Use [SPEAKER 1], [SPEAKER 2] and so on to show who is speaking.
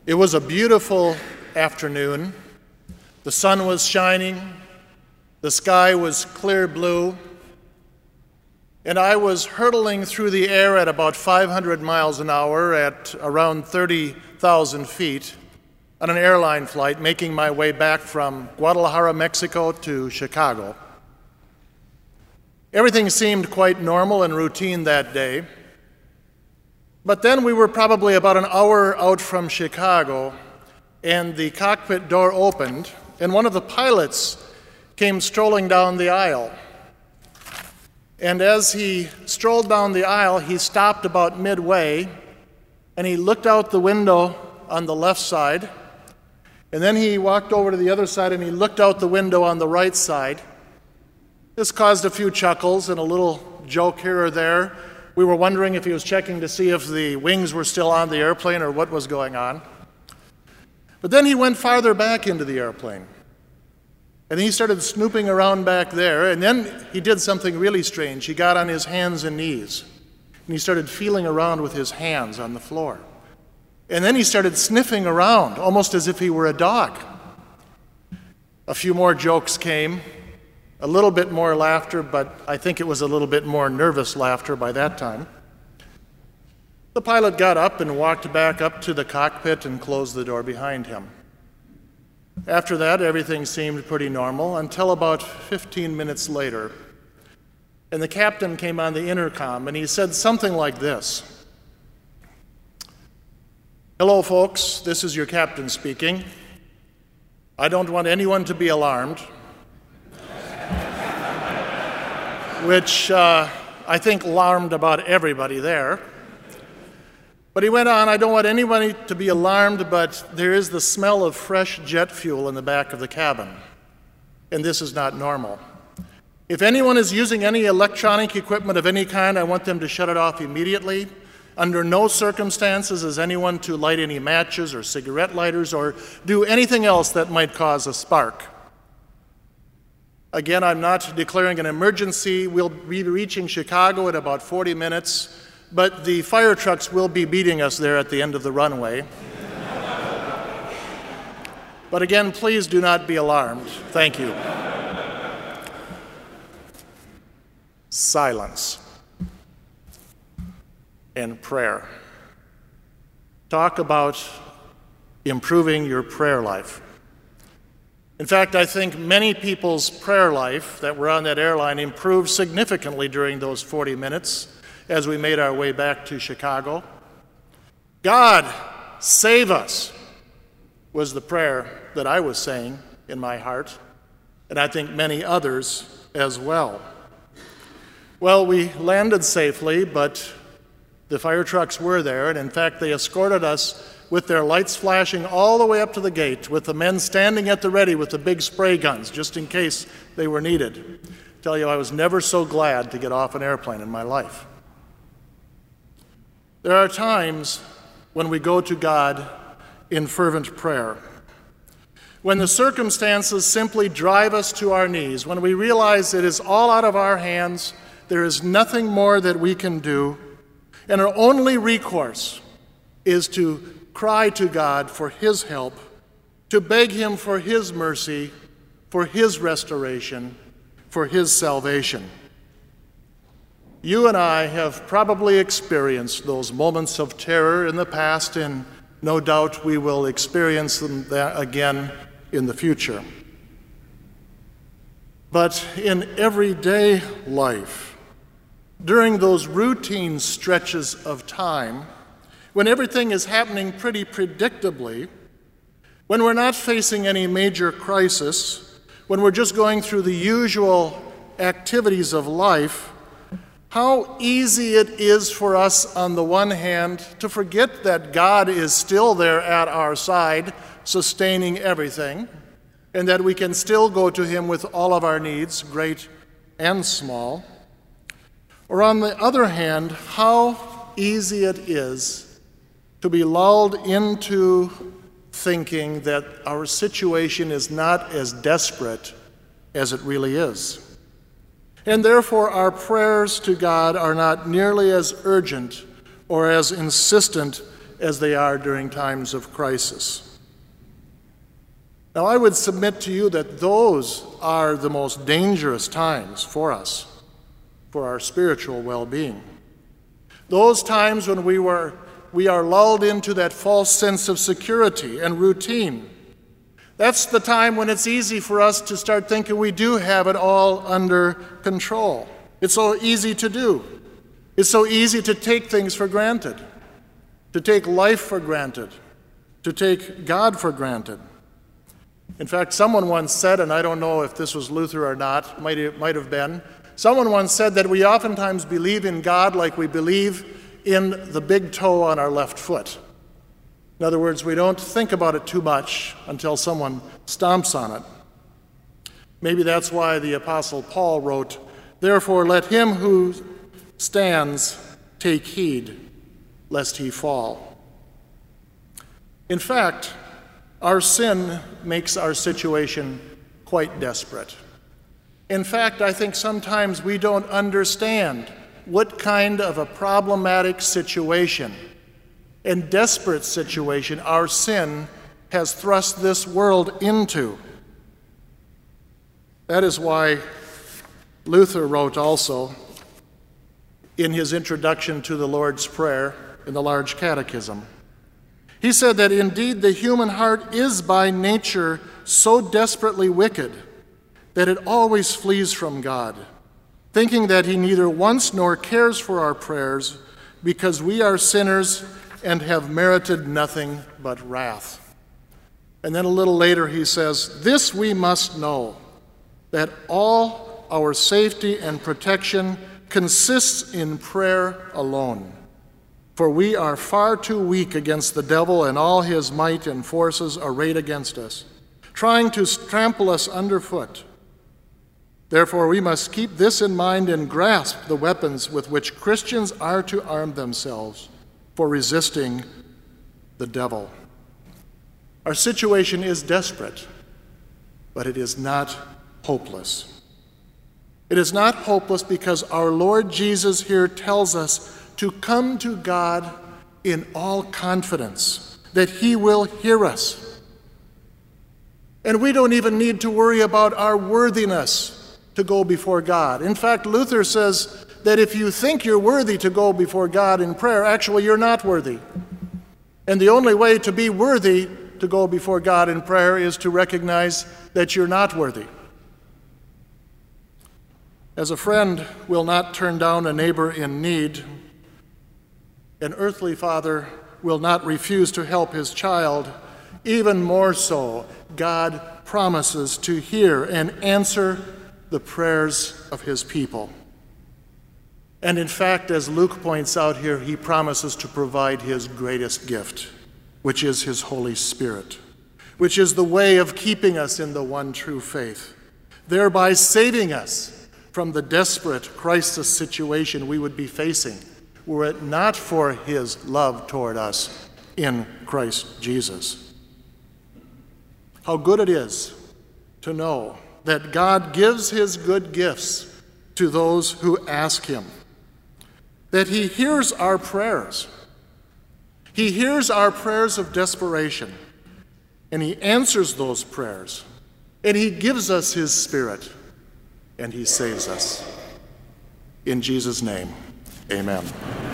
[SPEAKER 1] It was a beautiful afternoon. The sun was shining, the sky was clear blue, and I was hurtling through the air at about 500 miles an hour at around 30,000 feet on an airline flight, making my way back from Guadalajara, Mexico to Chicago. Everything seemed quite normal and routine that day. But then we were probably about an hour out from Chicago, and the cockpit door opened, and one of the pilots came strolling down the aisle. And as he strolled down the aisle, he stopped about midway, and he looked out the window on the left side, and then he walked over to the other side, and he looked out the window on the right side. This caused a few chuckles and a little joke here or there. We were wondering if he was checking to see if the wings were still on the airplane or what was going on. But then he went farther back into the airplane. And he started snooping around back there, and then he did something really strange. He got on his hands and knees, and he started feeling around with his hands on the floor. And then he started sniffing around, almost as if he were a dog. A few more jokes came. A little bit more laughter, but I think it was a little bit more nervous laughter by that time. The pilot got up and walked back up to the cockpit and closed the door behind him. After that, everything seemed pretty normal until about 15 minutes later. And the captain came on the intercom and he said something like this. "Hello, folks, this is your captain speaking. I don't want anyone to be alarmed." Which I think alarmed about everybody there. But he went on, "I don't want anybody to be alarmed, but there is the smell of fresh jet fuel in the back of the cabin, and this is not normal. If anyone is using any electronic equipment of any kind, I want them to shut it off immediately. Under no circumstances is anyone to light any matches or cigarette lighters or do anything else that might cause a spark. Again, I'm not declaring an emergency. We'll be reaching Chicago in about 40 minutes, but the fire trucks will be beating us there at the end of the runway. But again, please do not be alarmed. Thank you." Silence and prayer. Talk about improving your prayer life. In fact, I think many people's prayer life that were on that airline improved significantly during those 40 minutes as we made our way back to Chicago. "God, save us," was the prayer that I was saying in my heart, and I think many others as well. Well, we landed safely, but the fire trucks were there, and in fact, they escorted us with their lights flashing all the way up to the gate, with the men standing at the ready with the big spray guns, just in case they were needed. I tell you, I was never so glad to get off an airplane in my life. There are times when we go to God in fervent prayer, when the circumstances simply drive us to our knees, when we realize it is all out of our hands, there is nothing more that we can do, and our only recourse is to cry to God for His help, to beg Him for His mercy, for His restoration, for His salvation. You and I have probably experienced those moments of terror in the past, and no doubt we will experience them again in the future. But in everyday life, during those routine stretches of time, when everything is happening pretty predictably, when we're not facing any major crisis, when we're just going through the usual activities of life, how easy it is for us, on the one hand, to forget that God is still there at our side, sustaining everything, and that we can still go to Him with all of our needs, great and small. Or on the other hand, how easy it is to be lulled into thinking that our situation is not as desperate as it really is. And therefore, our prayers to God are not nearly as urgent or as insistent as they are during times of crisis. Now, I would submit to you that those are the most dangerous times for us, for our spiritual well-being. Those times when we are lulled into that false sense of security and routine. That's the time when it's easy for us to start thinking we do have it all under control. It's so easy to do. It's so easy to take things for granted, to take life for granted, to take God for granted. In fact, someone once said, and I don't know if this was Luther or not, might have been, someone once said that we oftentimes believe in God like we believe in the big toe on our left foot. In other words, we don't think about it too much until someone stomps on it. Maybe that's why the Apostle Paul wrote, "Therefore let him who stands take heed, lest he fall." In fact, our sin makes our situation quite desperate. In fact, I think sometimes we don't understand what kind of a problematic situation and desperate situation our sin has thrust this world into. That is why Luther wrote also in his introduction to the Lord's Prayer in the Large Catechism. He said that indeed the human heart is by nature so desperately wicked that it always flees from God, thinking that he neither wants nor cares for our prayers because we are sinners and have merited nothing but wrath. And then a little later he says, "This we must know, that all our safety and protection consists in prayer alone. For we are far too weak against the devil and all his might and forces arrayed against us, trying to trample us underfoot. Therefore we must keep this in mind and grasp the weapons with which Christians are to arm themselves for resisting the devil." Our situation is desperate, but it is not hopeless. It is not hopeless because our Lord Jesus here tells us to come to God in all confidence, that he will hear us. And we don't even need to worry about our worthiness to go before God. In fact, Luther says that if you think you're worthy to go before God in prayer, actually you're not worthy. And the only way to be worthy to go before God in prayer is to recognize that you're not worthy. As a friend will not turn down a neighbor in need, an earthly father will not refuse to help his child, even more so, God promises to hear and answer the prayers of his people. And in fact, as Luke points out here, he promises to provide his greatest gift, which is his Holy Spirit, which is the way of keeping us in the one true faith, thereby saving us from the desperate crisis situation we would be facing were it not for his love toward us in Christ Jesus. How good it is to know that God gives his good gifts to those who ask him, that he hears our prayers. He hears our prayers of desperation, and he answers those prayers, and he gives us his Spirit, and he saves us. In Jesus' name, amen.